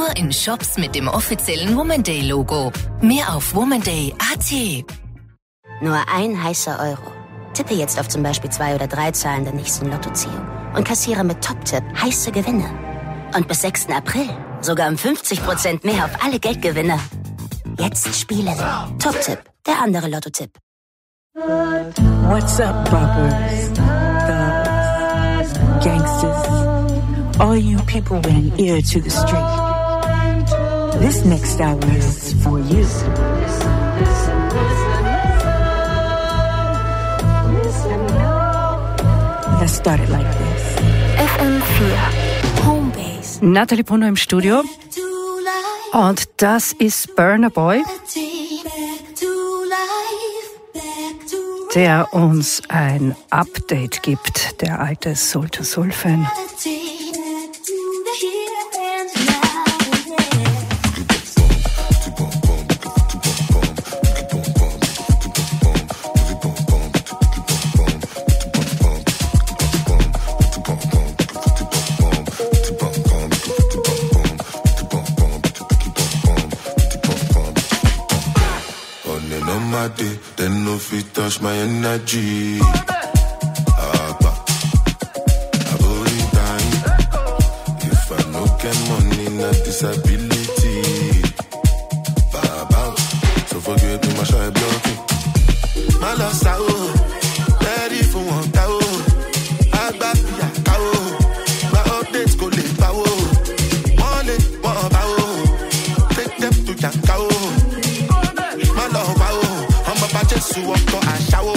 Nur in Shops mit dem offiziellen Woman Day Logo. Mehr auf womanday.at. Nur ein heißer Euro. Tippe jetzt auf zum Beispiel 2 oder 3 Zahlen der nächsten Lottoziehung und kassiere mit Top-Tipp heiße Gewinne. Und bis 6. April sogar um 50% mehr auf alle Geldgewinne. Jetzt spielen. Top-Tipp, der andere Lotto-Tipp. What's up, boppers, thugs, gangsters, all you people with an ear to the street. This next hour is for you. Let's start it like this. FM4 Homebase. Natalie Brunner im Studio. Und das ist Burna Boy, der uns ein Update gibt, der alte Soul-to-Soul-Fan. Then no fit touch my energy. If I no get money, not disability. So forget me, my shy blocking. My loss out, ready for one cow. I got the cow. My updates go live power. One power. Take them to Yankao. My love power. Just to walk on a shower.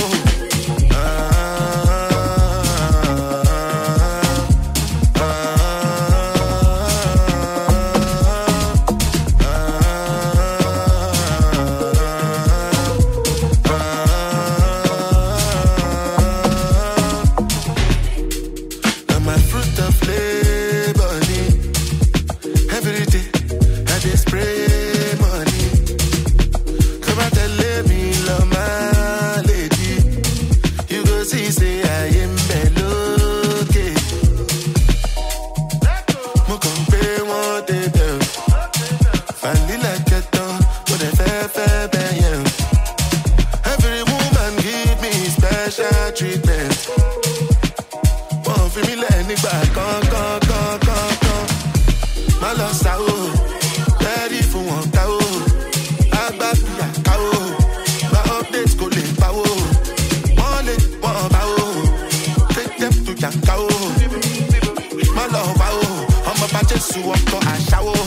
Now my fruit of labor, every day I just spray money. Come out and let me love my lady. You go see, say I am melody. Mo compare what they do. Finally like a dog, but a fair bang. Every woman give me special treatment. One for me, let me back, come. My loss out, ready for one cow. I got the cow. My updates go live power. One power. Take them to Yankao. My love power. I'm about to walk on a shower.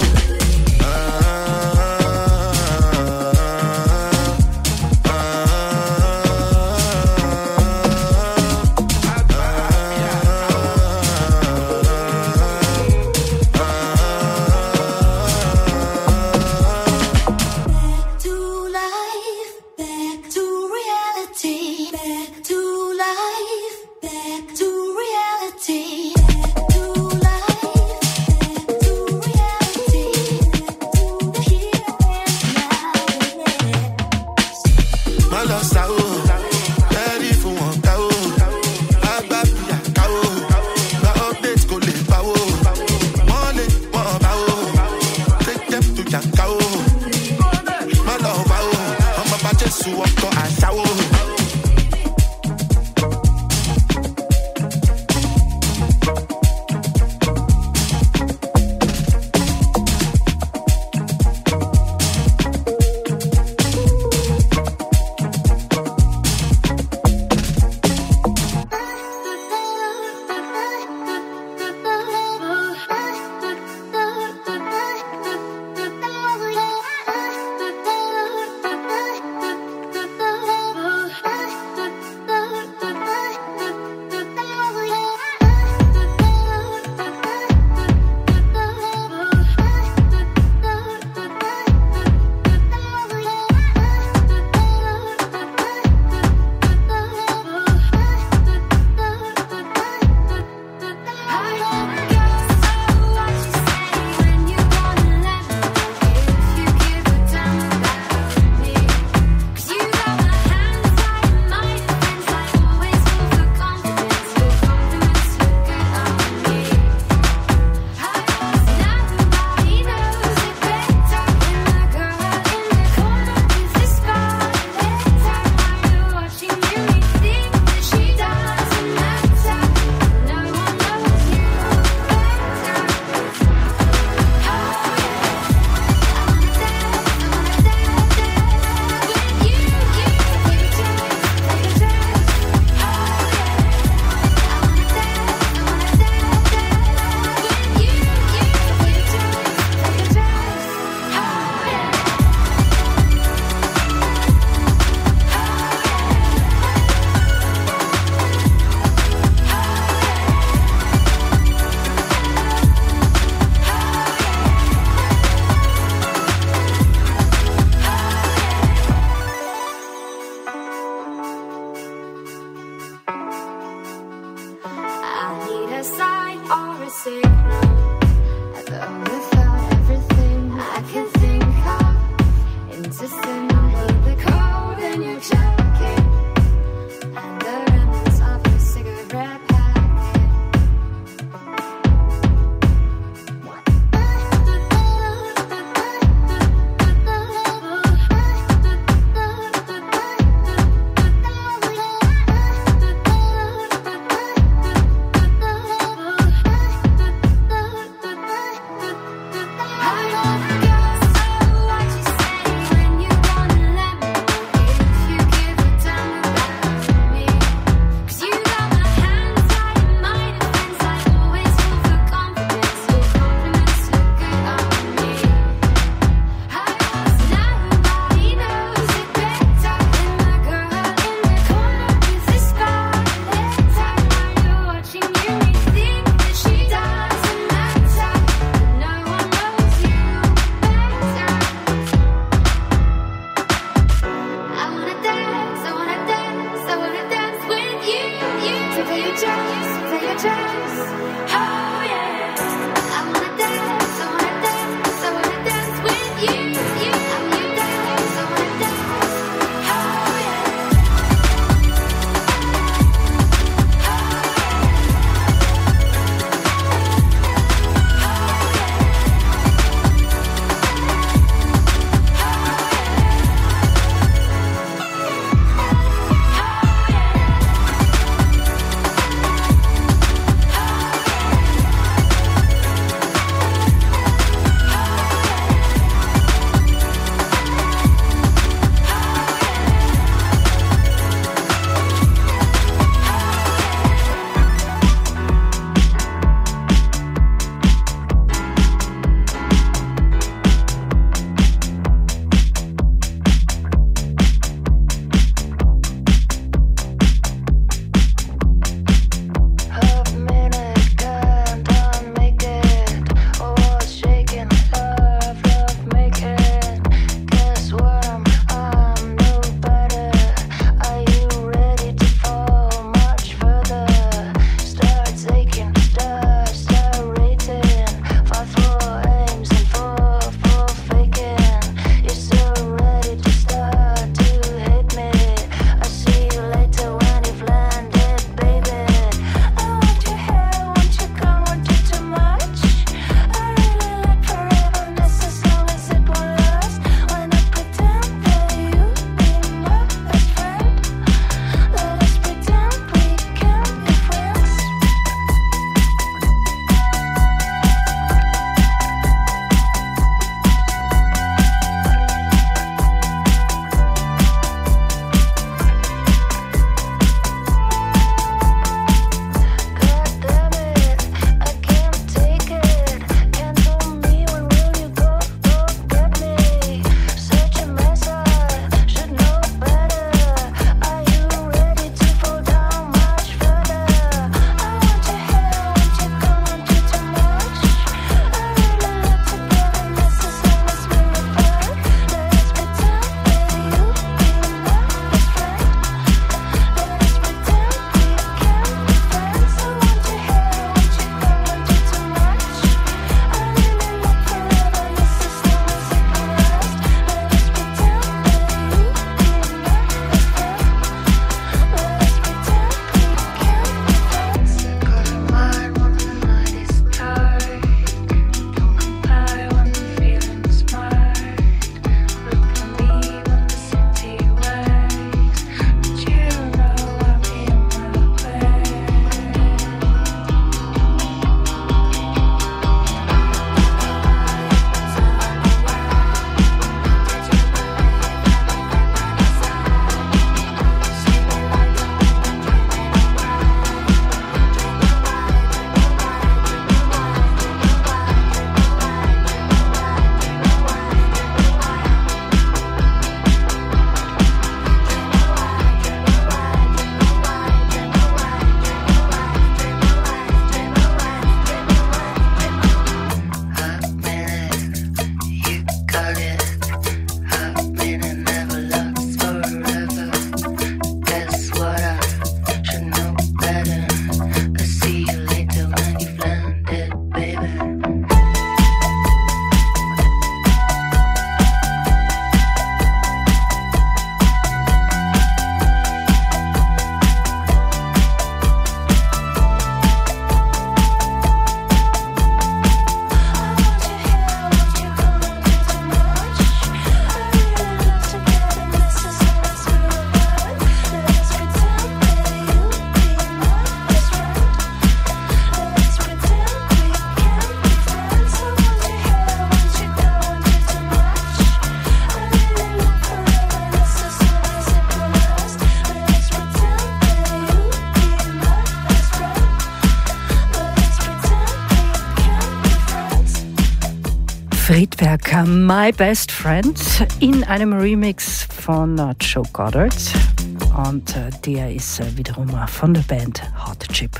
Spätwerk My Best Friend in einem Remix von Joe Goddard und der ist wiederum von der Band Hot Chip.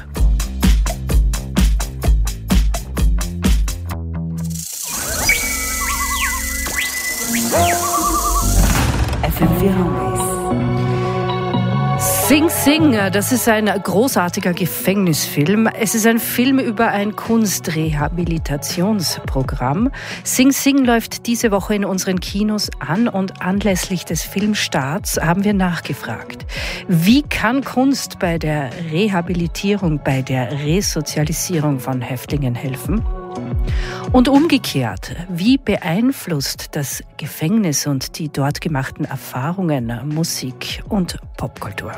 FM4 Homebase. Sing Sing, das ist ein großartiger Gefängnisfilm. Es ist ein Film über ein Kunstrehabilitationsprogramm. Sing Sing läuft diese Woche in unseren Kinos an und anlässlich des Filmstarts haben wir nachgefragt. Wie kann Kunst bei der Rehabilitierung, bei der Resozialisierung von Häftlingen helfen? Und umgekehrt, wie beeinflusst das Gefängnis und die dort gemachten Erfahrungen Musik und Popkultur?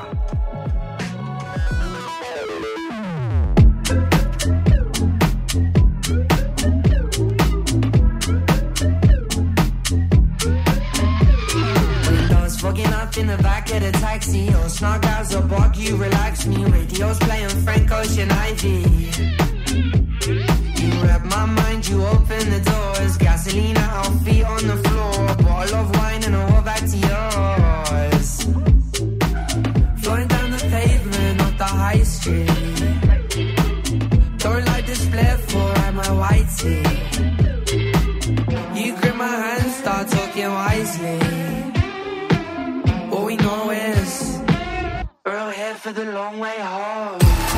Fucking up in the back of the taxi, or snug as a bug, you relax me. Radio's playing Frank Ocean Ivy. You read my mind, you open the doors. Gasoline at our feet on the floor. A bottle of wine and a walk back to yours. Flowing down the pavement, not the high street. Don't like this flare for my white tee. You grip my hand, start talking wisely. All we know is we're all here for the long way home.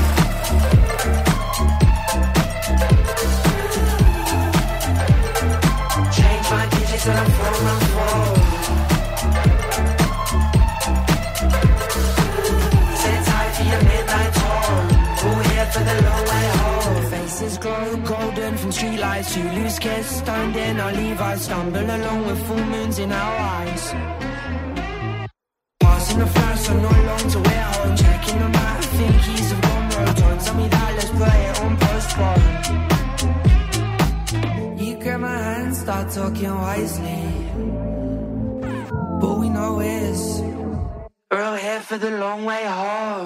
Change my digits and I'm phone. Sit tight for your midnight toll. All here for the long way home. Faces glow golden from streetlights. You lose kiss, stoned in our Levi's. Stumble along with full moons in our eyes. In the first, I'm no long to wait home. Checking the map, think keys have gone road. Don't tell me that, let's put it on postpone. You grab my hand, start talking wisely. All we know is we're all here for the long way home.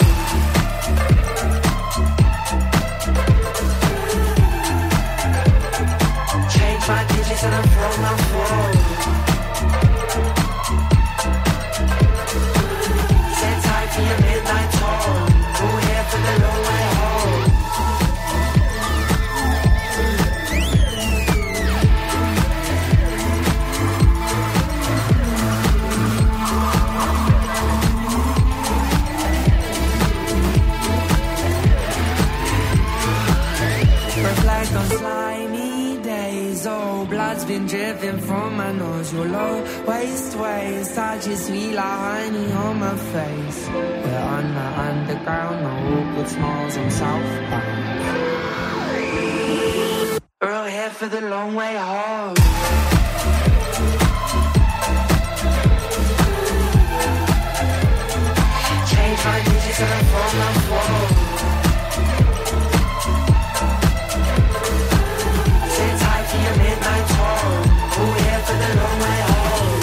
Change my digits and I'm from my phone. Your midnight toll. We're here for the long way home. Reflect on slimy days. Oh, blood's been dripping from my nose. Your low waist waist touches sweet like honey on my face. We're on the underground, no awkward smiles on southbound. We're all here for the long way home. Change my digits and I'm from my phone. Sit tight for your midnight toll. All here for the long way home.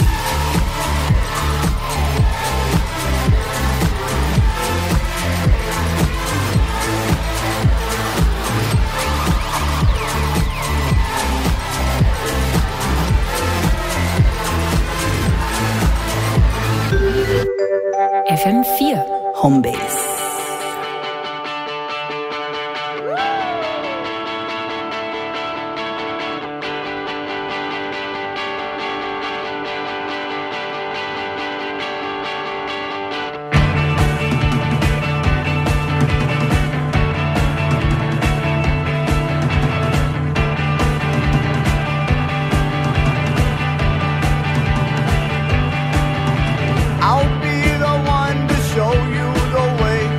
FM4 Homebase. I'll be the one to show you the way.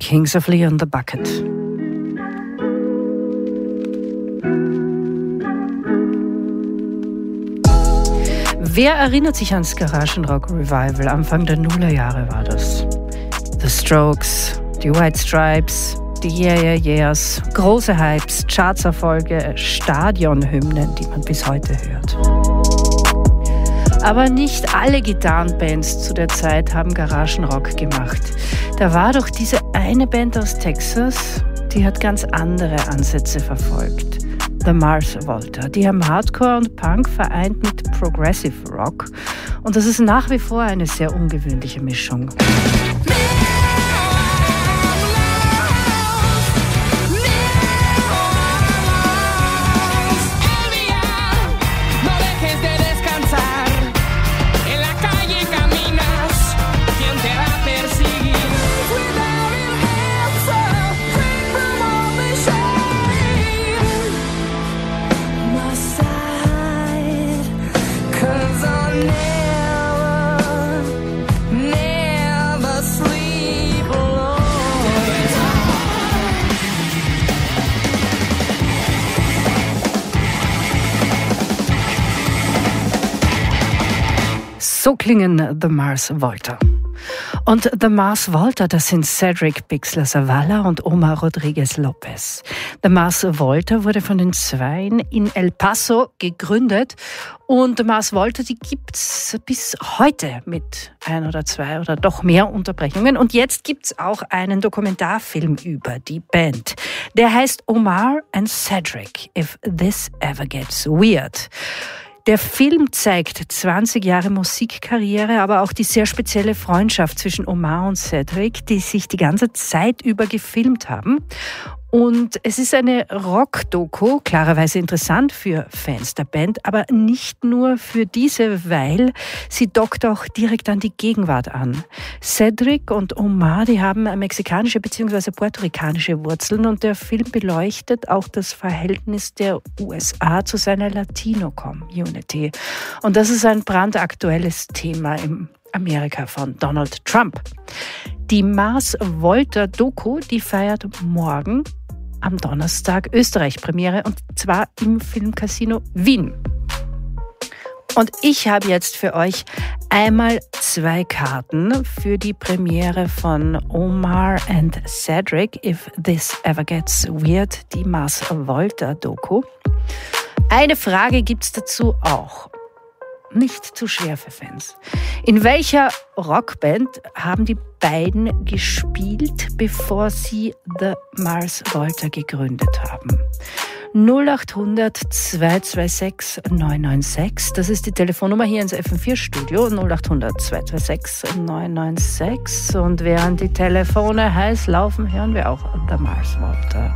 Kings of Leon the Bucket. Wer erinnert sich ans Garagenrock-Revival? Anfang der Nullerjahre war das. The Strokes, die White Stripes, die Yeah Yeah Yeahs, große Hypes, Chartserfolge, Stadionhymnen, die man bis heute hört. Aber nicht alle Gitarrenbands zu der Zeit haben Garagenrock gemacht. Da war doch diese eine Band aus Texas, die hat ganz andere Ansätze verfolgt. The Mars Volta. Die haben Hardcore und Punk vereint mit Progressive Rock. Und das ist nach wie vor eine sehr ungewöhnliche Mischung. So klingen The Mars Volta. Und The Mars Volta, das sind Cedric Bixler-Zavala und Omar Rodriguez-Lopez. The Mars Volta wurde von den Zweien in El Paso gegründet. Und The Mars Volta, die gibt's bis heute mit 1 oder 2 oder doch mehr Unterbrechungen. Und jetzt gibt's auch einen Dokumentarfilm über die Band. Der heißt Omar and Cedric, If This Ever Gets Weird. Der Film zeigt 20 Jahre Musikkarriere, aber auch die sehr spezielle Freundschaft zwischen Omar und Cedric, die sich die ganze Zeit über gefilmt haben. Und es ist eine Rock-Doku, klarerweise interessant für Fans der Band, aber nicht nur für diese, weil sie dockt auch direkt an die Gegenwart an. Cedric und Omar, die haben mexikanische bzw. puerto-ricanische Wurzeln und der Film beleuchtet auch das Verhältnis der USA zu seiner Latino-Community. Und das ist ein brandaktuelles Thema im Amerika von Donald Trump. Die Mars Volta Doku, die feiert morgen am Donnerstag Österreich-Premiere und zwar im Filmcasino Wien. Und ich habe jetzt für euch einmal 2 Karten für die Premiere von Omar and Cedric, If This Ever Gets Weird, die Mars Volta Doku. Eine Frage gibt's dazu auch. Nicht zu schwer für Fans. In welcher Rockband haben die beiden gespielt, bevor sie The Mars Volta gegründet haben? 0800 226 996, das ist die Telefonnummer hier ins FM4-Studio, 0800 226 996. Und während die Telefone heiß laufen, hören wir auch The Mars Volta.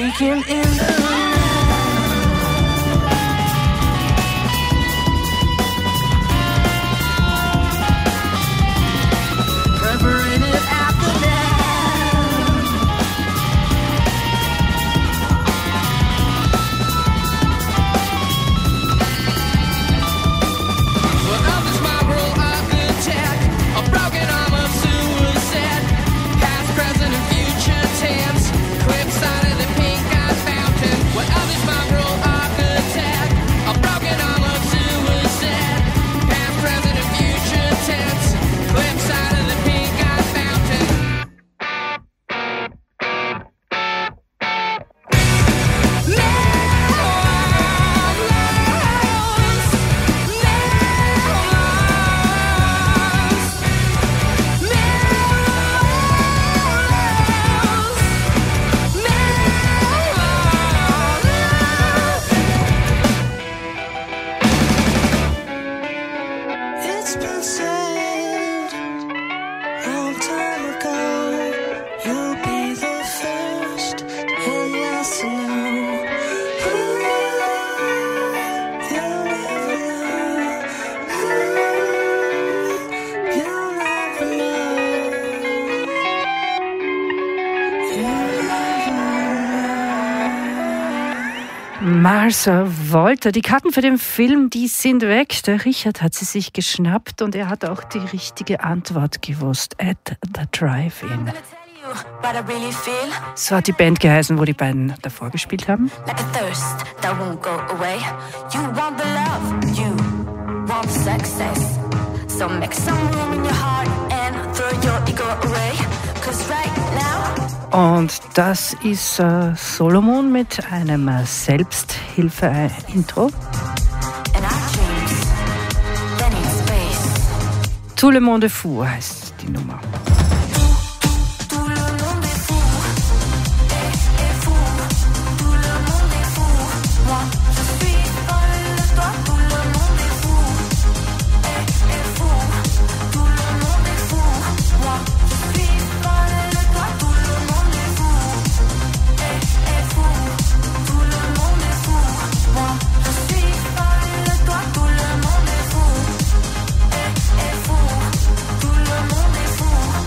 Speaking in the separated after that. Well, of this spiral of attack, a broken arm of suicide, past, present, and future tense, clip side of the pink-eyed fountain. Well, of this spiral of attack, a broken arm of suicide, past, present, and future tense, clip side of the pink-eyed fountain. It's been said long time ago, you'll be the first and last to know. Ooh, you'll never know. Ooh, you'll never know. You'll never know. Martha Wolter, die Karten für den Film, die sind weg. Der Richard hat sie sich geschnappt und er hat auch die richtige Antwort gewusst. At the Drive-In. But I really feel So hat die Band geheißen, wo die beiden davor gespielt haben. like a thirst that won't go away. You want the love, you want the success. So make some room in your heart and throw your ego away. 'Cause right now Und das ist Solomon mit einem Selbsthilfe-Intro. and our dreams, they need space. Tout le monde est fou heißt die Nummer. Tout le monde est fou, est fou. Tout le monde est fou. Moi, je suis folle de toi. Tout le monde est fou, est fou. Tout le monde est fou. Moi, je suis folle de toi. Tout le monde est fou, est fou. Tout le monde est fou. Moi, je suis folle de toi. Tout le monde est fou, est fou. Tout le monde est fou.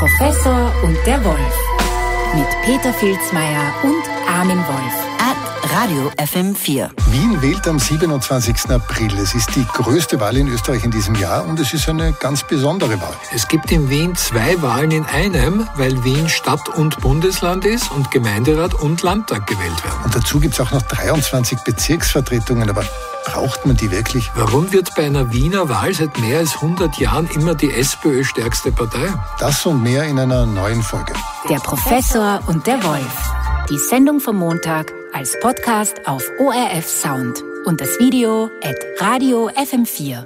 Professor und der Wolf. Mit Peter Filzmeier und Armin Wolf. Radio FM4. Wien wählt am 27. April. Es ist die größte Wahl in Österreich in diesem Jahr und es ist eine ganz besondere Wahl. Es gibt in Wien 2 Wahlen in einem, weil Wien Stadt und Bundesland ist und Gemeinderat und Landtag gewählt werden. Und dazu gibt es auch noch 23 Bezirksvertretungen, aber braucht man die wirklich? Warum wird bei einer Wiener Wahl seit mehr als 100 Jahren immer die SPÖ stärkste Partei? Das und mehr in einer neuen Folge. Der Professor und der Wolf. Die Sendung vom Montag als Podcast auf ORF Sound und das Video at Radio FM4.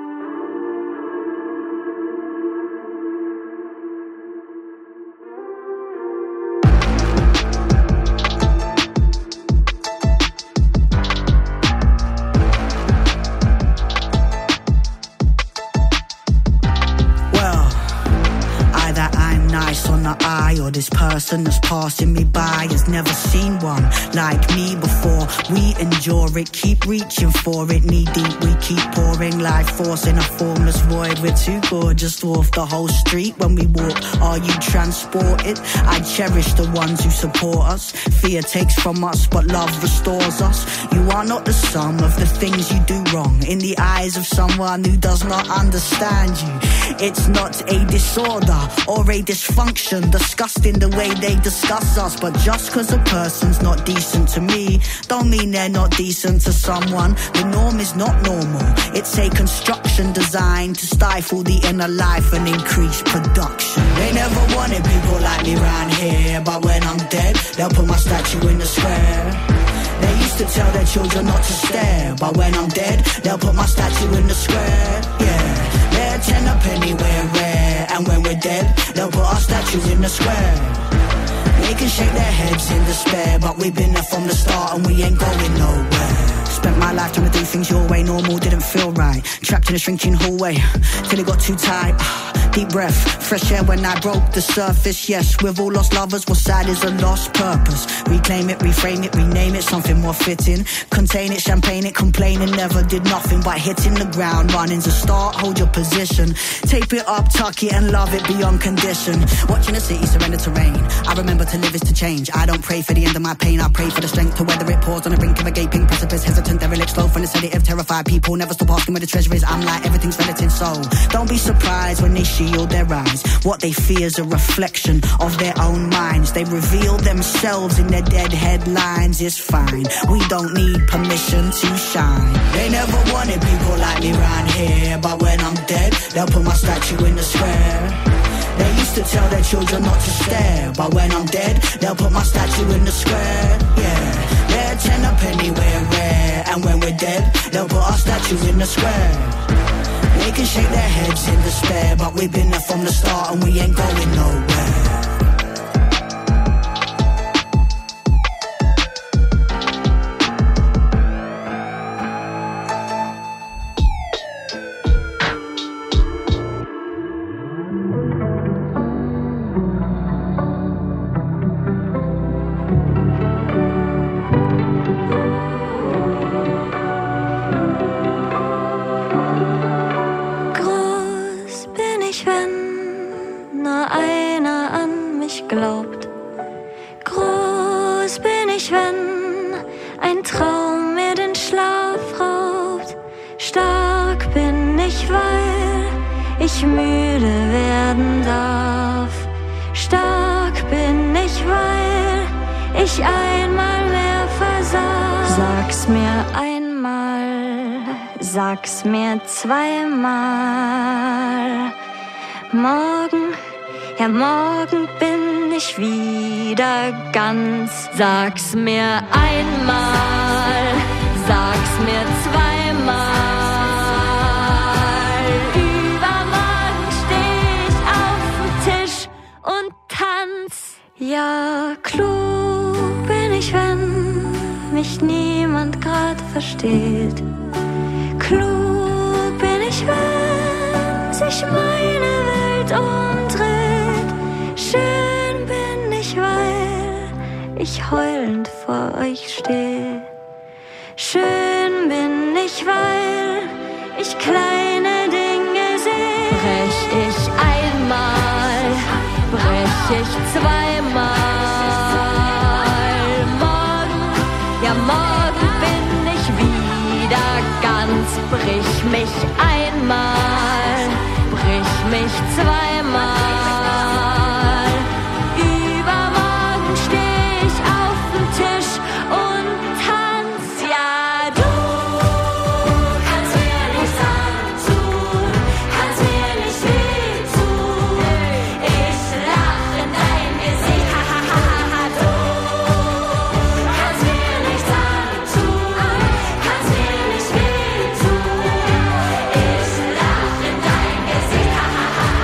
Or this person that's passing me by has never seen one like me before. We endure it, keep reaching for it. Knee deep, we keep pouring life force in a formless void. We're too gorgeous to off the whole street when we walk. Are you transported? I cherish the ones who support us. Fear takes from us, but love restores us. You are not the sum of the things you do wrong in the eyes of someone who does not understand you. It's not a disorder or a dysfunction disgusting the way they discuss us. But just cause a person's not decent to me don't mean they're not decent to someone. The norm is not normal. It's a construction designed to stifle the inner life and increase production. They never wanted people like me round here, but when I'm dead, they'll put my statue in the square. They used to tell their children not to stare, but when I'm dead, they'll put my statue in the square. Yeah, they're 10 a penny, we're rare, and when we're dead, they'll put our statues in the square. They can shake their heads in despair, but we've been there from the start and we ain't going nowhere. Spent my life trying to do things your way, normal didn't feel right. Trapped in a shrinking hallway, till it got too tight. Deep breath, fresh air when I broke the surface. Yes, we've all lost lovers, what's sad is a lost purpose. Reclaim it, reframe it, rename it, something more fitting. Contain it, champagne it, complaining never did nothing but hitting the ground. Running's a start, hold your position. Tape it up, tuck it and love it beyond condition. Watching the city surrender to rain. I remember to live is to change. I don't pray for the end of my pain, I pray for the strength to weather it. Pause on the brink of a gaping precipice. Hesitant, derelict, slow from the sedative. Terrified people never stop asking where the treasure is. I'm like, everything's relative, so don't be surprised when they shield their eyes. What they fear is a reflection of their own minds. They reveal themselves in their dead headlines. It's fine, we don't need permission to shine. They never wanted people like me round here, but when I'm dead, they'll put my statue in the square. They used to tell their children not to stare, but when I'm dead, they'll put my statue in the square. Yeah, they're 10 a penny, we're rare, and when we're dead, they'll put our statues in the square. They can shake their heads in despair, but we've been there from the start and we ain't going nowhere. Glaubt. Groß bin ich, wenn ein Traum mir den Schlaf raubt. Stark bin ich, weil ich müde werden darf. Stark bin ich, weil ich einmal mehr versah. Sag's mir einmal, sag's mir zweimal. Morgen, ja morgen bin ich wieder ganz. Sag's mir einmal, sag's mir zweimal. Übermorgen steh ich auf dem Tisch und tanz. Ja, klug bin ich, wenn mich niemand grad versteht. Klug bin ich, wenn sich meine Welt umdreht. Schön bin ich, weil ich heulend vor euch steh. Schön bin ich, weil ich kleine Dinge seh. Brech ich einmal, ich zweimal. Morgen, ja morgen bin ich wieder ganz. Brich mich einmal, brich mich zweimal. Übermorgen steh ich auf dem Tisch und tanz. Ja, du kannst mir nichts antun, kannst mir nicht wehtun. Ich lach in dein Gesicht, ha ha ha ha. Du kannst mir nichts antun, kannst mir nicht wehtun. Ich lach in dein Gesicht, ha ha ha.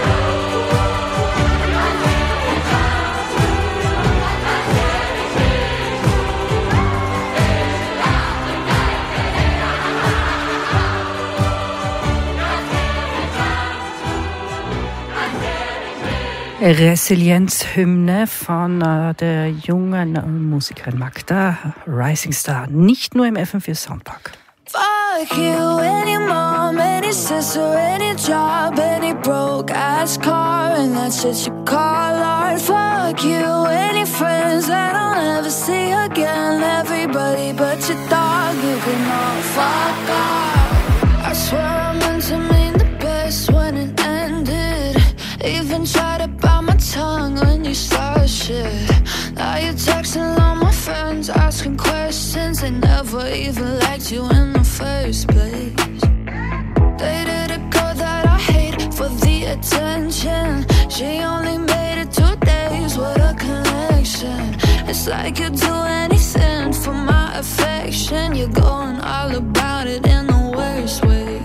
Resilienzhymne von der jungen Musikerin Magda, Rising Star, nicht nur im FM4 Soundpark. Fuck you, any mom, any sister, any job, any broke ass car, and that's shit you call art. Fuck you, any friends that I'll never see again, everybody but your dog, you can all fuck off. I swear I meant to mean the best when it ended. Even tried to bite my tongue when you started shit. Now you're texting all my friends, asking questions. They never even liked you in the first place. Dated a girl that I hate for the attention. She only made it 2 days, what a connection. It's like you'd do anything for my affection. You're going all about it in the worst ways.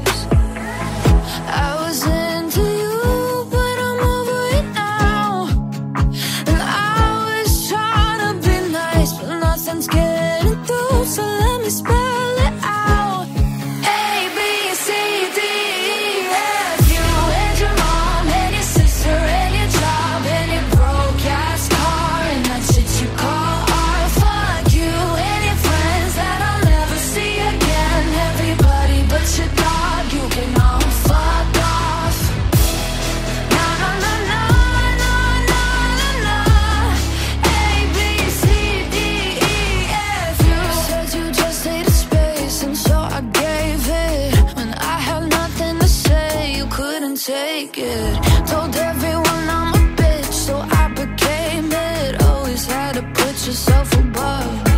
I was into you, but I'm over it now. And I was trying to be nice, but nothing's getting through, so let me spell it out. A, B, C, D, E, F. You and your mom and your sister and your job and your broke ass car, and that shit you call art. Fuck you and your friends that I'll never see again. Everybody but your dog, you can all fuck off. Na na na na na na na na. A, B, C, D, E, F. You said you just needed space, and so I gave it. When I had nothing to say, you couldn't take it. Told everyone I'm a bitch, so I became it. Always had to put yourself above me.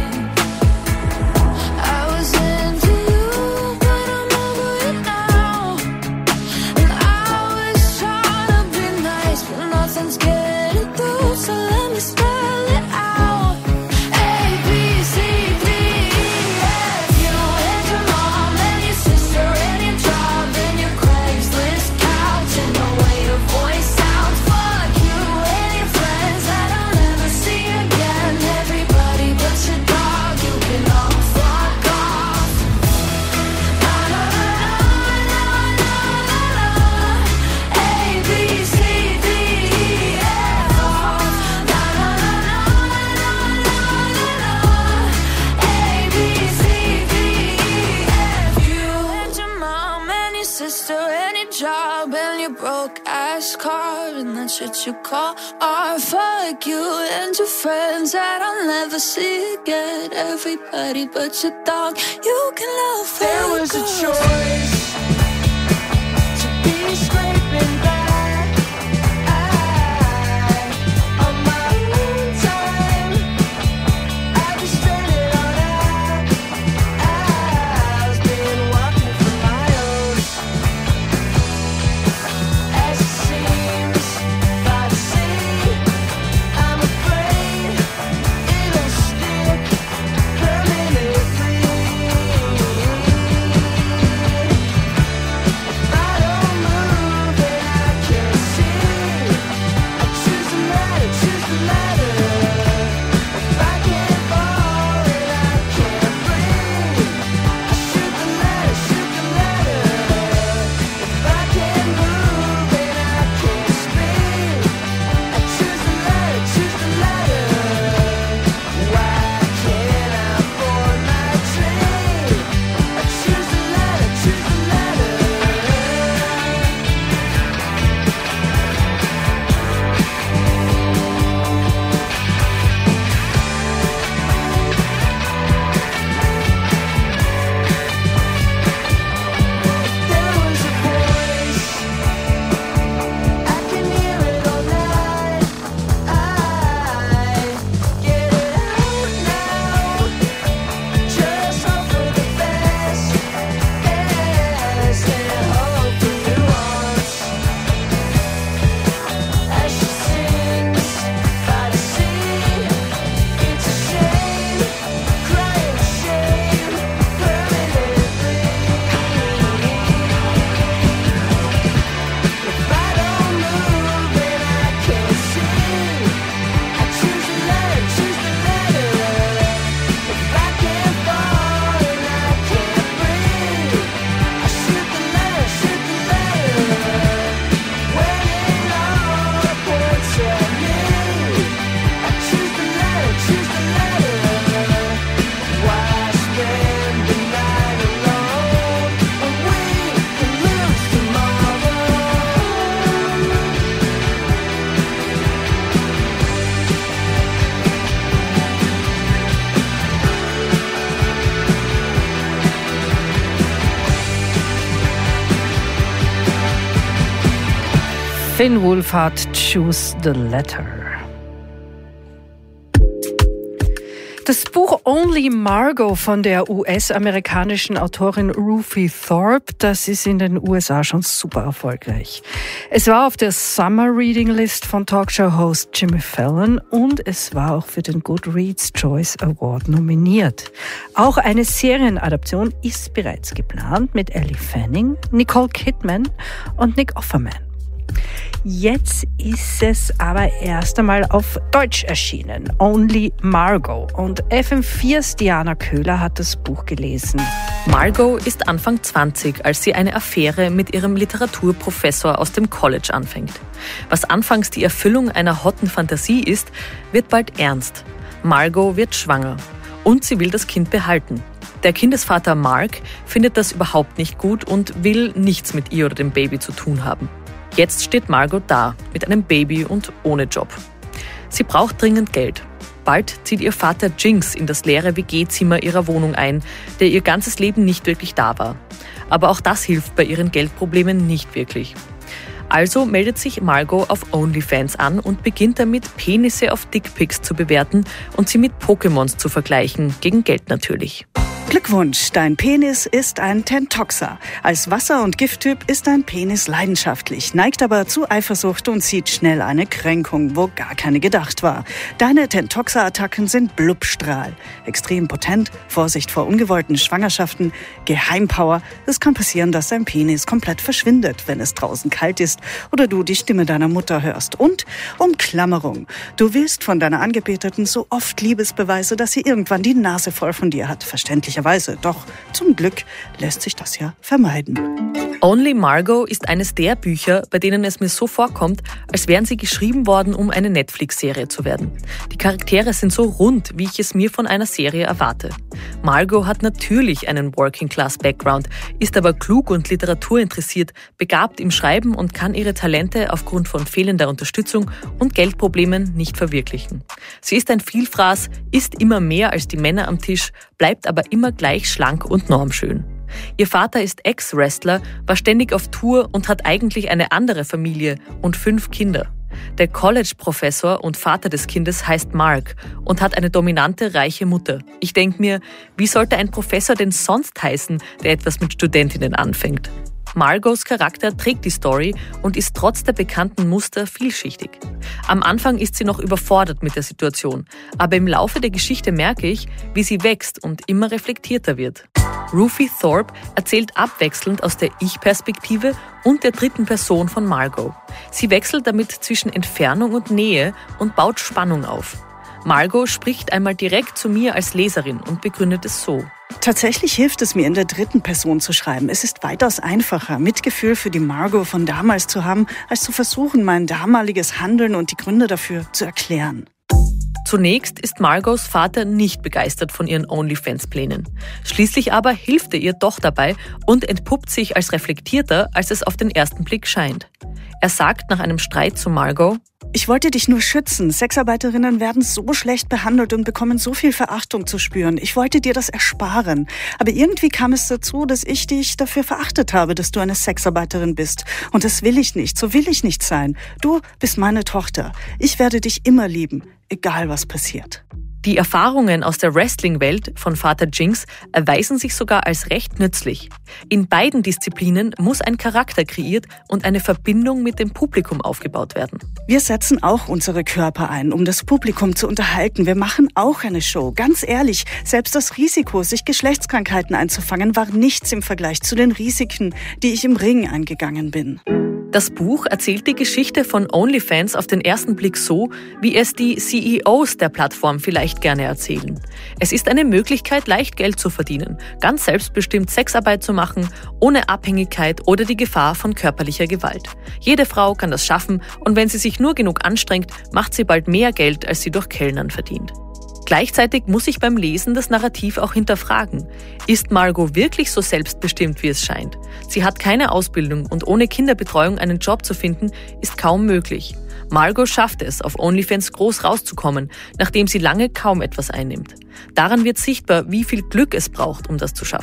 I was into you, but I'm over it now. And I was trying to be nice, but nothing's getting through, so let me spell it out. A, B, C, D, E, F. You and your mom and your sister and your job and your Craigslist couch and the way your voice sounds. Fuck you and your friends that I'll never see again. Everybody but your dog, you can all fuck off. Na na na na na na na. A, B, C, D, E, F. Na na na na na na na. A, B, C, D, E, F. You and your mom and your sister and your job and your broke ass car, and that shit you call art. Fuck you and your friends that I'll never see again. Everybody but your dog, you can love. There was a choice to be scraping back on my own time. I just spent it on I've been walking for miles. As it seems by the sea, I'm afraid it'll stick permanently. I don't move Finn Wolfhard, Choose the Letter. Das Buch Only Margot von der US-amerikanischen Autorin Ruthie Thorpe, das ist in den USA schon super erfolgreich. Es war auf der Summer Reading List von Talkshow-Host Jimmy Fallon und es war auch für den Goodreads Choice Award nominiert. Auch eine Serienadaption ist bereits geplant mit Ellie Fanning, Nicole Kidman und Nick Offerman. Jetzt ist es aber erst einmal auf Deutsch erschienen, Only Margot. Und FM4's Diana Köhler hat das Buch gelesen. Margot ist Anfang 20, als sie eine Affäre mit ihrem Literaturprofessor aus dem College anfängt. Was anfangs die Erfüllung einer hotten Fantasie ist, wird bald ernst. Margot wird schwanger und sie will das Kind behalten. Der Kindesvater Mark findet das überhaupt nicht gut und will nichts mit ihr oder dem Baby zu tun haben. Jetzt steht Margot da, mit einem Baby und ohne Job. Sie braucht dringend Geld. Bald zieht ihr Vater Jinx in das leere WG-Zimmer ihrer Wohnung ein, der ihr ganzes Leben nicht wirklich da war. Aber auch das hilft bei ihren Geldproblemen nicht wirklich. Also meldet sich Margot auf OnlyFans an und beginnt damit, Penisse auf Dickpics zu bewerten und sie mit Pokémons zu vergleichen, gegen Geld natürlich. Glückwunsch, dein Penis ist ein Tentoxer. Als Wasser- und Gifttyp ist dein Penis leidenschaftlich, neigt aber zu Eifersucht und zieht schnell eine Kränkung, wo gar keine gedacht war. Deine Tentoxer-Attacken sind Blubstrahl. Extrem potent, Vorsicht vor ungewollten Schwangerschaften, Geheimpower. Es kann passieren, dass dein Penis komplett verschwindet, wenn es draußen kalt ist oder du die Stimme deiner Mutter hörst. Und Umklammerung. Du willst von deiner Angebeteten so oft Liebesbeweise, dass sie irgendwann die Nase voll von dir hat. Verständlich. Doch zum Glück lässt sich das ja vermeiden. Only Margot ist eines der Bücher, bei denen es mir so vorkommt, als wären sie geschrieben worden, um eine Netflix-Serie zu werden. Die Charaktere sind so rund, wie ich es mir von einer Serie erwarte. Margot hat natürlich einen Working-Class-Background, ist aber klug und literaturinteressiert, begabt im Schreiben und kann ihre Talente aufgrund von fehlender Unterstützung und Geldproblemen nicht verwirklichen. Sie ist ein Vielfraß, isst immer mehr als die Männer am Tisch, bleibt aber immer gleich schlank und normschön. Ihr Vater ist Ex-Wrestler, war ständig auf Tour und hat eigentlich eine andere Familie und 5 Kinder. Der College-Professor und Vater des Kindes heißt Mark und hat eine dominante, reiche Mutter. Ich denke mir, wie sollte ein Professor denn sonst heißen, der etwas mit Studentinnen anfängt? Margots Charakter trägt die Story und ist trotz der bekannten Muster vielschichtig. Am Anfang ist sie noch überfordert mit der Situation, aber im Laufe der Geschichte merke ich, wie sie wächst und immer reflektierter wird. Ruthie Thorpe erzählt abwechselnd aus der Ich-Perspektive und der dritten Person von Margot. Sie wechselt damit zwischen Entfernung und Nähe und baut Spannung auf. Margot spricht einmal direkt zu mir als Leserin und begründet es so. Tatsächlich hilft es mir, in der dritten Person zu schreiben. Es ist weitaus einfacher, Mitgefühl für die Margot von damals zu haben, als zu versuchen, mein damaliges Handeln und die Gründe dafür zu erklären. Zunächst ist Margots Vater nicht begeistert von ihren OnlyFans-Plänen. Schließlich aber hilft er ihr doch dabei und entpuppt sich als reflektierter, als es auf den ersten Blick scheint. Er sagt nach einem Streit zu Margot: Ich wollte dich nur schützen. Sexarbeiterinnen werden so schlecht behandelt und bekommen so viel Verachtung zu spüren. Ich wollte dir das ersparen. Aber irgendwie kam es dazu, dass ich dich dafür verachtet habe, dass du eine Sexarbeiterin bist. Und das will ich nicht. So will ich nicht sein. Du bist meine Tochter. Ich werde dich immer lieben, egal was passiert. Die Erfahrungen aus der Wrestling-Welt von Vater Jinx erweisen sich sogar als recht nützlich. In beiden Disziplinen muss ein Charakter kreiert und eine Verbindung mit dem Publikum aufgebaut werden. Wir setzen auch unsere Körper ein, um das Publikum zu unterhalten. Wir machen auch eine Show. Ganz ehrlich, selbst das Risiko, sich Geschlechtskrankheiten einzufangen, war nichts im Vergleich zu den Risiken, die ich im Ring eingegangen bin. Das Buch erzählt die Geschichte von OnlyFans auf den ersten Blick so, wie es die CEOs der Plattform vielleicht gerne erzählen. Es ist eine Möglichkeit, leicht Geld zu verdienen, ganz selbstbestimmt Sexarbeit zu machen, ohne Abhängigkeit oder die Gefahr von körperlicher Gewalt. Jede Frau kann das schaffen und wenn sie sich nur genug anstrengt, macht sie bald mehr Geld, als sie durch Kellnern verdient. Gleichzeitig muss ich beim Lesen das Narrativ auch hinterfragen. Ist Margot wirklich so selbstbestimmt, wie es scheint? Sie hat keine Ausbildung und ohne Kinderbetreuung einen Job zu finden, ist kaum möglich. Margot schafft es, auf OnlyFans groß rauszukommen, nachdem sie lange kaum etwas einnimmt. Daran wird sichtbar, wie viel Glück es braucht, um das zu schaffen.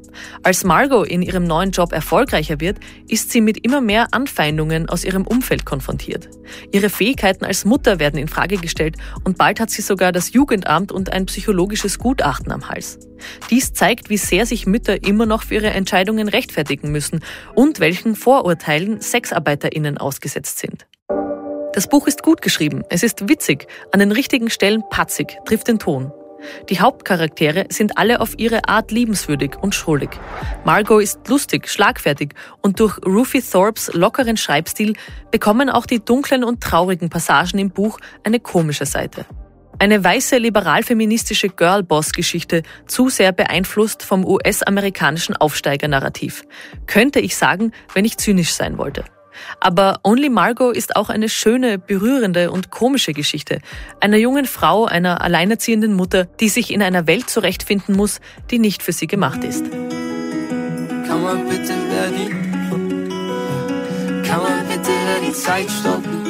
Als Margot in ihrem neuen Job erfolgreicher wird, ist sie mit immer mehr Anfeindungen aus ihrem Umfeld konfrontiert. Ihre Fähigkeiten als Mutter werden in Frage gestellt und bald hat sie sogar das Jugendamt und ein psychologisches Gutachten am Hals. Dies zeigt, wie sehr sich Mütter immer noch für ihre Entscheidungen rechtfertigen müssen und welchen Vorurteilen SexarbeiterInnen ausgesetzt sind. Das Buch ist gut geschrieben, es ist witzig, an den richtigen Stellen patzig, trifft den Ton. Die Hauptcharaktere sind alle auf ihre Art liebenswürdig und schrullig. Margot ist lustig, schlagfertig und durch Ruthie Thorpes lockeren Schreibstil bekommen auch die dunklen und traurigen Passagen im Buch eine komische Seite. Eine weiße, liberal-feministische Girlboss-Geschichte, zu sehr beeinflusst vom US-amerikanischen Aufsteigernarrativ. Könnte ich sagen, wenn ich zynisch sein wollte. Aber Only Margot ist auch eine schöne, berührende und komische Geschichte einer jungen Frau, einer alleinerziehenden Mutter, die sich in einer Welt zurechtfinden muss, die nicht für sie gemacht ist. Kann man bitte die Zeit stoppen?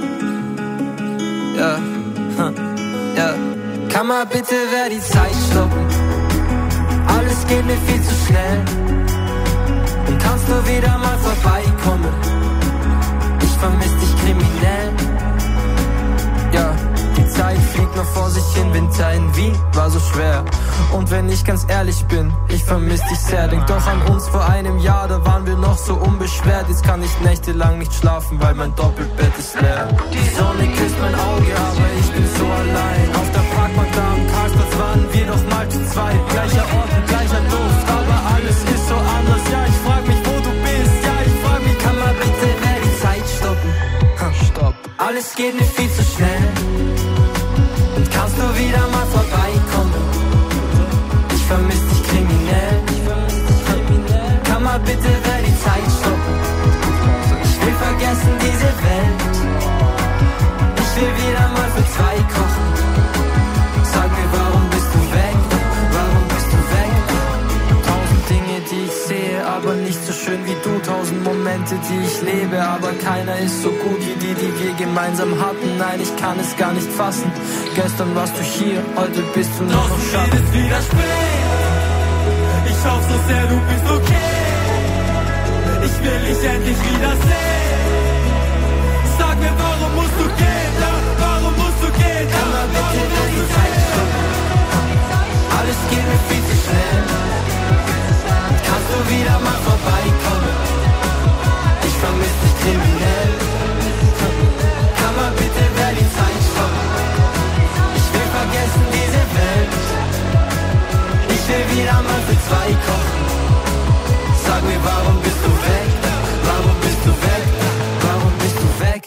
Ja, ja. Kann man bitte die Zeit stoppen? Alles geht mir viel zu schnell. Und kannst du wieder mal vorbeikommen? Ich vermiss dich kriminell. Ja, die Zeit fliegt noch vor sich hin. Winter in Wien war so schwer. Und wenn ich ganz ehrlich bin, ich vermiss dich sehr. Denk doch an uns vor einem Jahr, da waren wir noch so unbeschwert. Jetzt kann ich nächtelang nicht schlafen, weil mein Doppelbett ist leer. Die Sonne küsst mein Auge, aber ich bin so allein. Auf der Parkbank da am Karlsplatz waren wir doch mal zu zweit. Gleicher Ort und gleicher Duft, aber alles ist so anders. Ja, ich frag mich, wo du bist. Ja, ich frag mich, kann man bitte die Zeit stoppen? Stopp. Alles geht mir viel zu schnell. Und kannst du wieder mal vorbeikommen? Ich vermiss dich kriminell. Kann man bitte die Zeit stoppen? Ich will vergessen diese Welt. Ich will wieder mal für zwei kochen. Sag mir, warum bist du weg? Warum bist du weg? 1000 Dinge, die ich sehe, aber nicht so schön wie du. 1000 Momente, die ich lebe, aber keiner ist so gut wie die wir gemeinsam hatten. Nein, ich kann es gar nicht fassen. Gestern warst du hier, heute bist du nur noch Schatten. Doch wieder spät. Ich hoffe so sehr, du bist okay. Ich will dich endlich wiedersehen. Sag mir, warum musst du gehen? Ja, warum musst du gehen? Kann man bitte die Zeit stoppen? Alles geht mir viel zu schnell. Kannst du wieder mal vorbeikommen? Ich vermiss dich kriminell. Kann man bitte die Zeit stoppen? Ich will vergessen diese Welt. Ich will wieder mal für zwei kochen. Sag mir, warum bist du weg? Warum bist du weg? Warum bist du weg?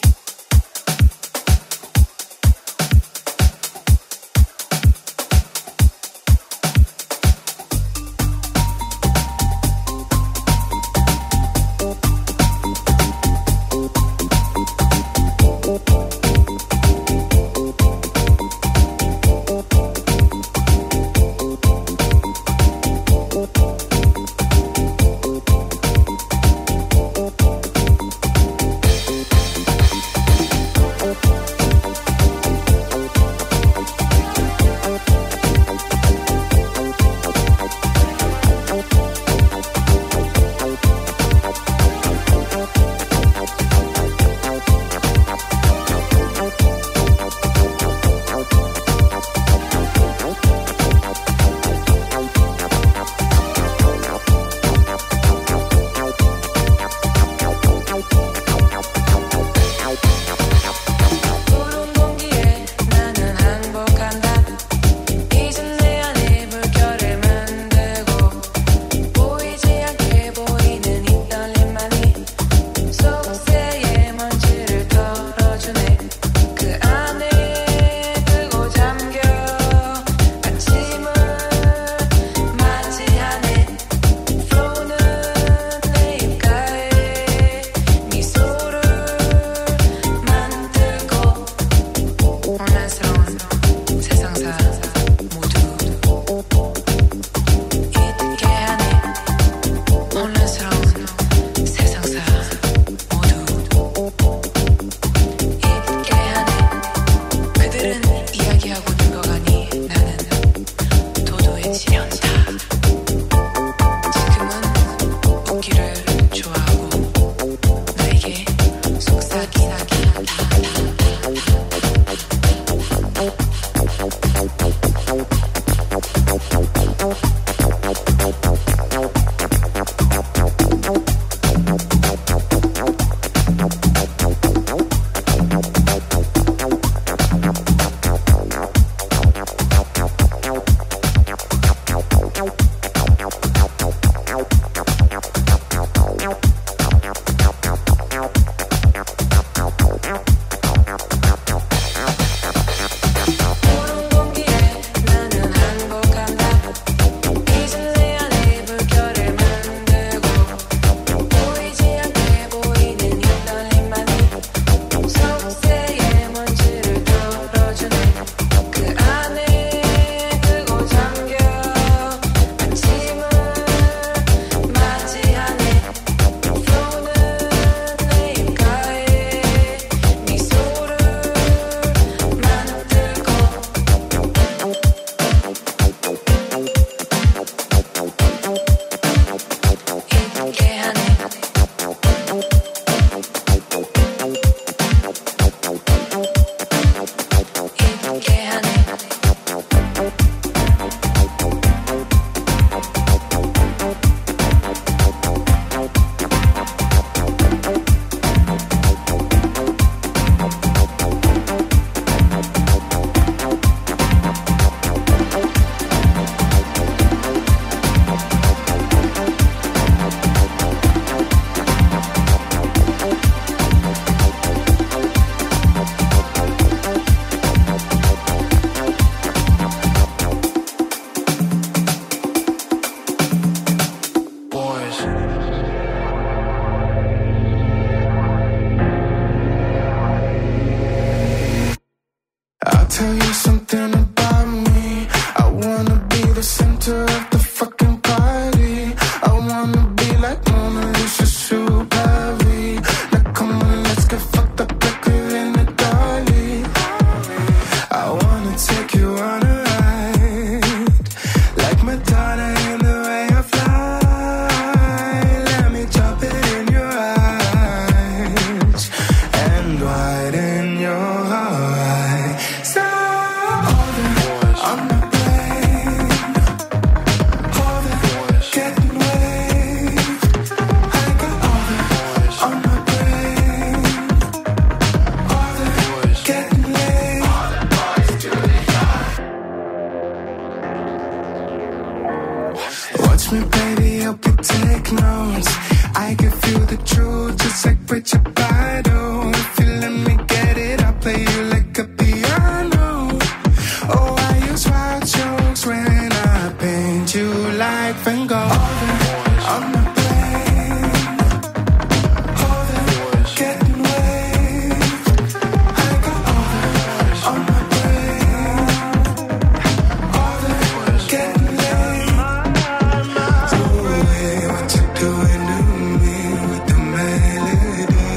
Watch me, baby, hope you take notes. I can feel the truth, just like Richard Bidle. If you let me get it, I'll play you like a piano. Oh, I use wild jokes when I paint you like Van Gogh. On the plane, hold it, getting waved. I got all that on my brain. All that getting late. So wait, what you doing to me with the melody?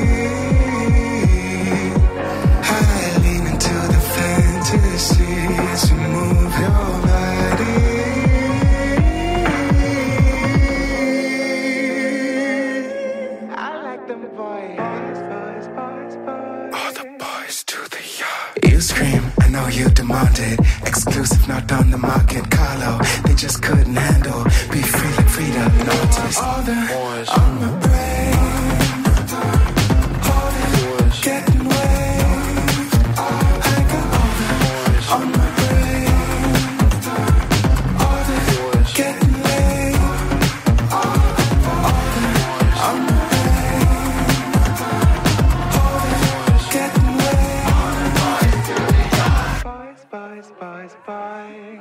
I lean into the fantasy as you move your body. I like them boys. All the boys to the yard. You scream, I know you demand it. Exclusive, not on the market. Carlo, they just couldn't handle. Be free like Frida, notice. All the boys on my brain. All the getting waved. I got all the on my brain. All the getting laid. All the on my brain. All the getting laid. Boys, boys, boys.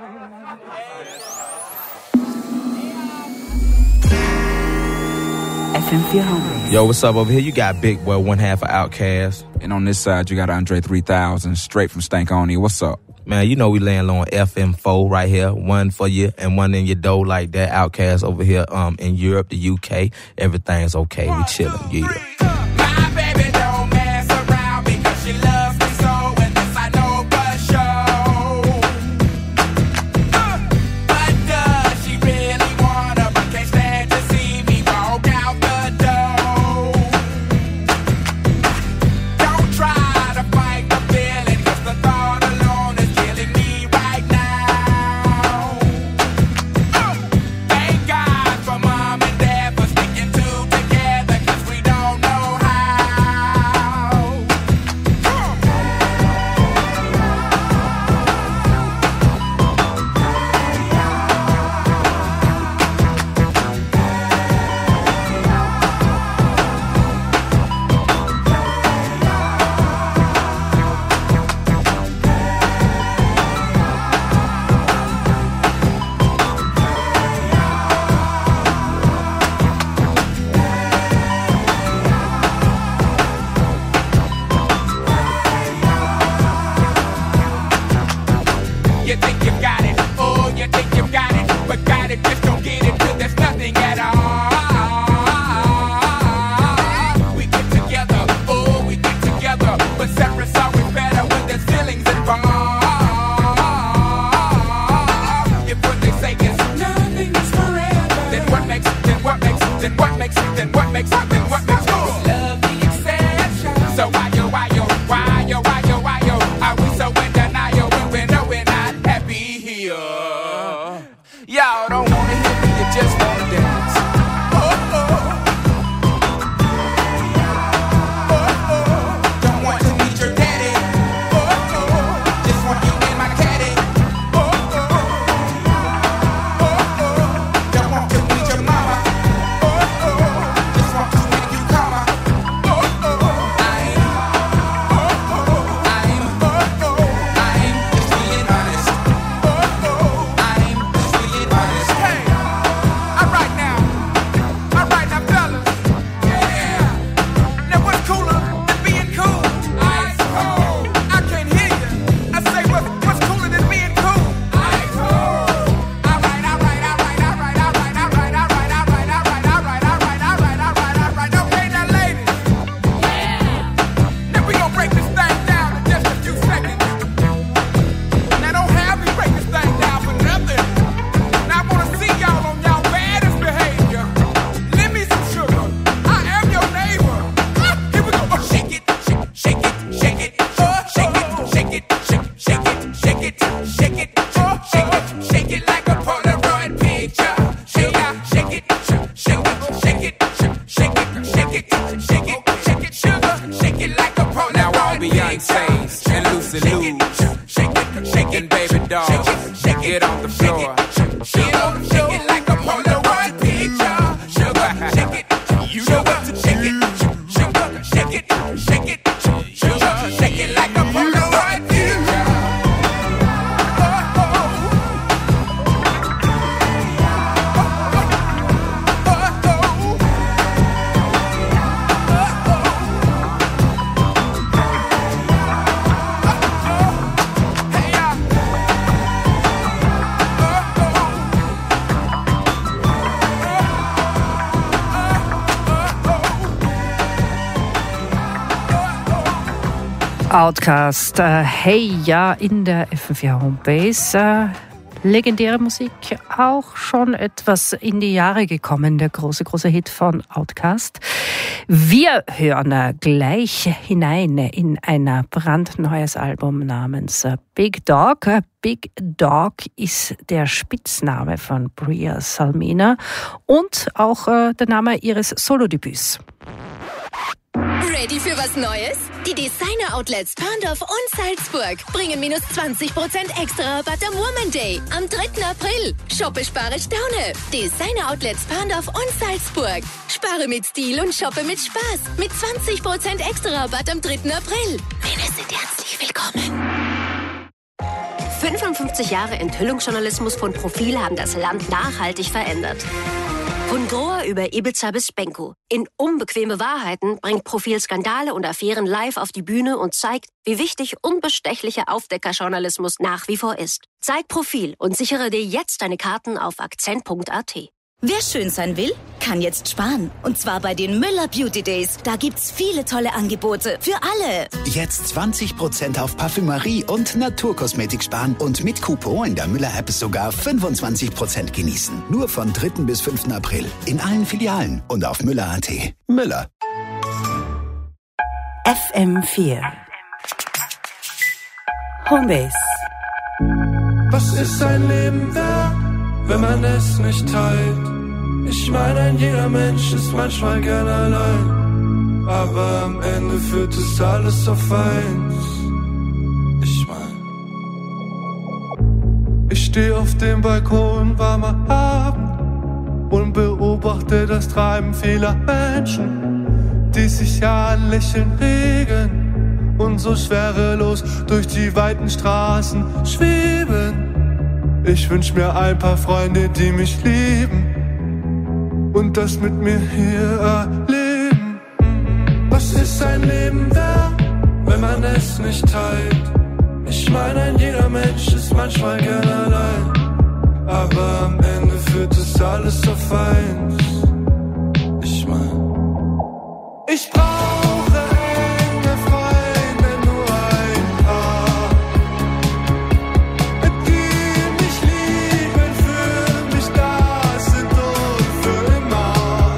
FM4 Home. Yo, what's up over here? You got Big Boy, one half of Outkast. And on this side, you got Andre 3000, straight from Stankonia. What's up? Man, you know we laying low on FM4 right here. One for you and one in your dough like that. Outkast over here in Europe, the UK. Everything's okay. We chillin', yeah. My baby don't mess around because she loves me so, and this I know for sure. But does she really wanna? But can't stand to see me walk out the door. Don't try to fight the feeling, 'cause the thought alone is killing me right now. Thank God for mom and dad for sticking two together, 'cause we don't know how. You think you've got it, oh, you think you've got it, but got it, just don't get it, 'cause there's nothing at all. We get together, oh, we get together, but separate's always better when there's feelings involved. If what they say is nothing is forever, then what makes us love the exception? So why yo, are we so in denial when we know we're not happy here? Y'all don't wanna hear me, you just wanna dance. Don't want to meet your daddy. Just want you in my caddy. Don't want to meet your mama. Just want to make you calmer. I'm just being honest. I'm just being honest. Hey, alright now, fellas. Yeah. Now what's cooler than being cool? Ice cold. I can't hear you. I say what's cooler than being cool? Ice cold. Alright. Okay, now ladies. Now we gon' break this thing down in just a few seconds. Now don't have me break this thing down for nothing. Now I wanna see y'all on y'all baddest behavior. Lend me some sugar. I am your neighbor. Here we go. Oh, shake it. Shake it. Shake it. Shake it. Shake it. Shake it. Shake it. Shake it. Shake it. Shake it like a Polaroid picture. Shake it. Shake it. Shake it. Shake it. Shake it. Shake it. Shake it. Shake it. Sugar. Shake it like a Polaroid Now all picture. Beyonce's and Lucy Lou's Shake it. and Baby Doll, get on the floor. Get on the floor. Outcast, hey, ja, in der FM4 Homebase. Legendäre Musik, auch schon etwas in die Jahre gekommen, der große Hit von Outcast. Wir hören gleich hinein in ein brandneues Album namens Big Dog. Big Dog ist der Spitzname von Bria Salmina und auch der Name ihres Solodebüts. Ready für was Neues? Die Designer-Outlets Parndorf und Salzburg bringen minus 20% extra Rabatt am Woman Day am 3. April. Shoppe, spare, staune. Designer-Outlets Parndorf und Salzburg. Spare mit Stil und shoppe mit Spaß. Mit 20% extra Rabatt am 3. April. Männer sind herzlich willkommen. 55 Jahre Enthüllungsjournalismus von Profil haben das Land nachhaltig verändert. Von Grohr über Ibiza bis Benko. In Unbequeme Wahrheiten bringt Profil Skandale und Affären live auf die Bühne und zeigt, wie wichtig unbestechlicher Aufdeckerjournalismus nach wie vor ist. Zeig Profil und sichere dir jetzt deine Karten auf akzent.at. Wer schön sein will, kann jetzt sparen. Und zwar bei den Müller Beauty Days. Da gibt's viele tolle Angebote für alle. Jetzt 20% auf Parfümerie und Naturkosmetik sparen und mit Coupon in der Müller-App sogar 25% genießen. Nur von 3. bis 5. April. In allen Filialen und auf Müller.at. Müller. FM4 Homebase. Was ist ein Leben wert, wenn man es nicht teilt? Ich meine, jeder Mensch ist manchmal gern allein, aber am Ende führt es alles auf eins. Ich steh auf dem Balkon, warmer Abend, und beobachte das Treiben vieler Menschen, die sich ja an Lächeln regen und so schwerelos durch die weiten Straßen schweben. Ich wünsch mir ein paar Freunde, die mich lieben und das mit mir hier erleben. Was ist ein Leben wert, wenn man es nicht teilt? Ich meine, jeder Mensch ist manchmal gern allein, aber am Ende führt es alles auf eins. Ich brauche enge Freunde, nur ein paar, die mich lieben, für mich da sind und für immer.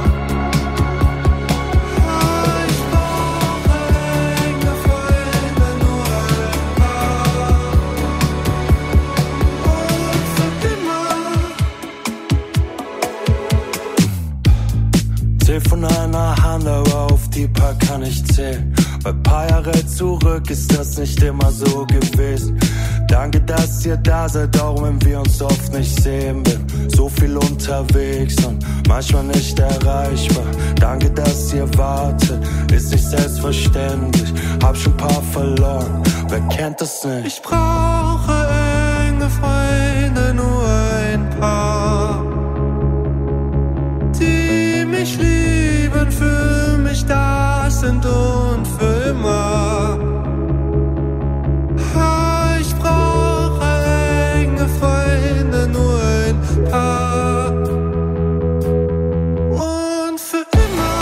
Ich brauche enge Freunde, nur ein paar und für immer. Zähl von einer Hand, aber auf die paar kann ich zählen. Weil paar Jahre zurück ist das nicht immer so gewesen. Danke, dass ihr da seid, auch wenn wir uns oft nicht sehen. Bin so viel unterwegs und manchmal nicht erreichbar. Danke, dass ihr wartet, ist nicht selbstverständlich. Hab schon paar verloren, wer kennt das nicht? Ich brauche enge Freunde, nur ein paar, die mich lieben, für mich da sind und für immer. Ich brauche enge Freunde, nur ein paar und für immer.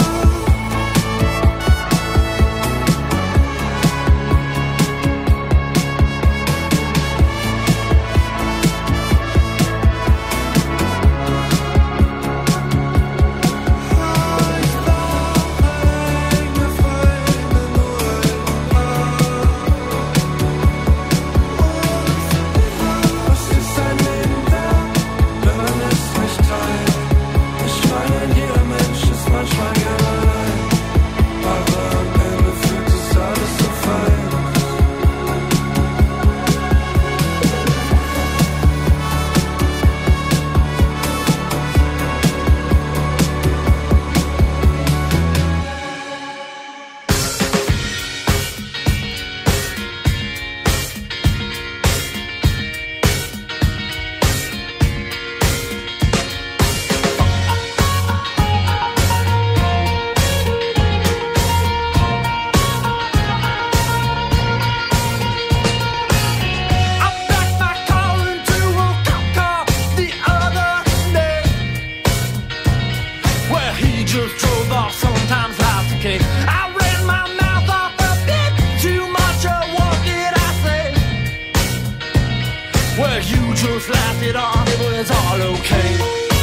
all okay.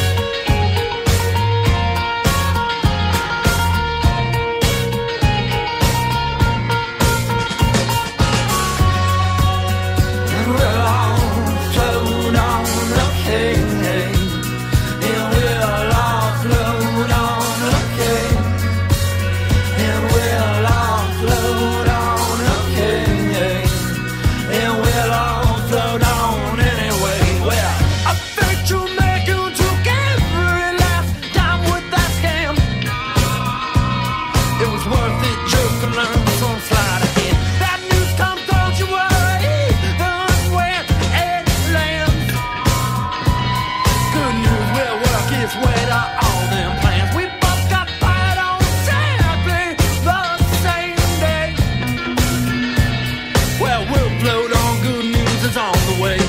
And we'll all float on, okay. And we'll all float on, okay. And we'll all float on, okay. And we'll all float on anyway. Well, I bet you make you took every last dime with that scam. It was worth it just to learn some slide again. That news comes, don't you worry, even when it lands. Good news will work its way to all them plans. We both got fired on exactly the same day. Well, we'll float on, good news is on the way.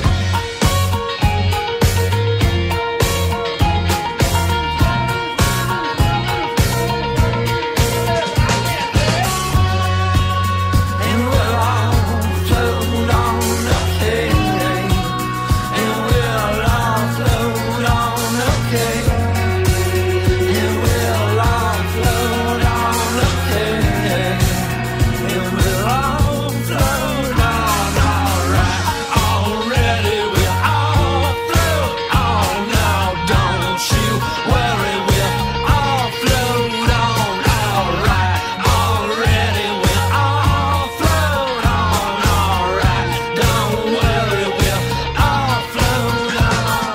And we'll all float on, okay. And we'll all float on, okay. And we'll all float on, okay. And we'll all float on, alright. Already we'll all float on now, don't you worry, we'll all float on, alright. Already we'll all float on, alright. Don't worry, we'll all float on.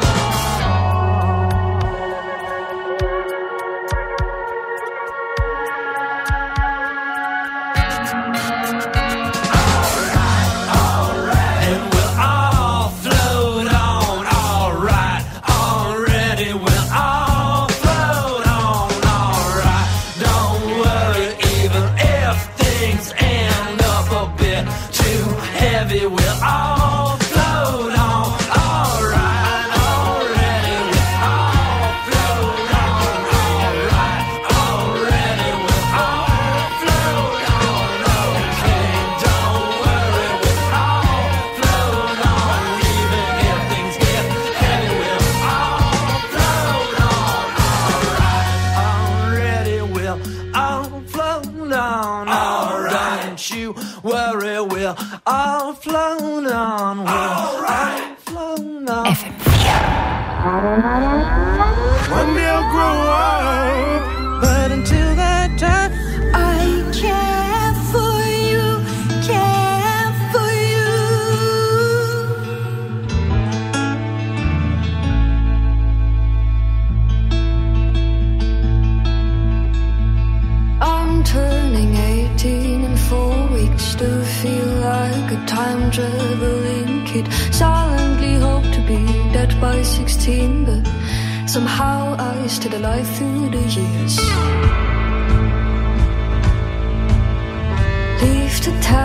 And we'll all float on, alright. Already we'll all float on, alright. Don't worry, even if things end up a bit too heavy, we'll all float on, alright. Already we'll all float on, alright. Already we'll all float on, okay. Don't worry, we'll all float on, even if things get heavy, we'll all float on, alright. Already we'll all float on, alright. Don't you worry, we'll all float on, we'll all float on. One day I'll grow up, but until that time, I care for you, care for you. I'm turning 18 in 4 weeks. Still feel like a time traveling kid. Silently hope to be dead by 16, but somehow I stayed alive through the years. Leave the town.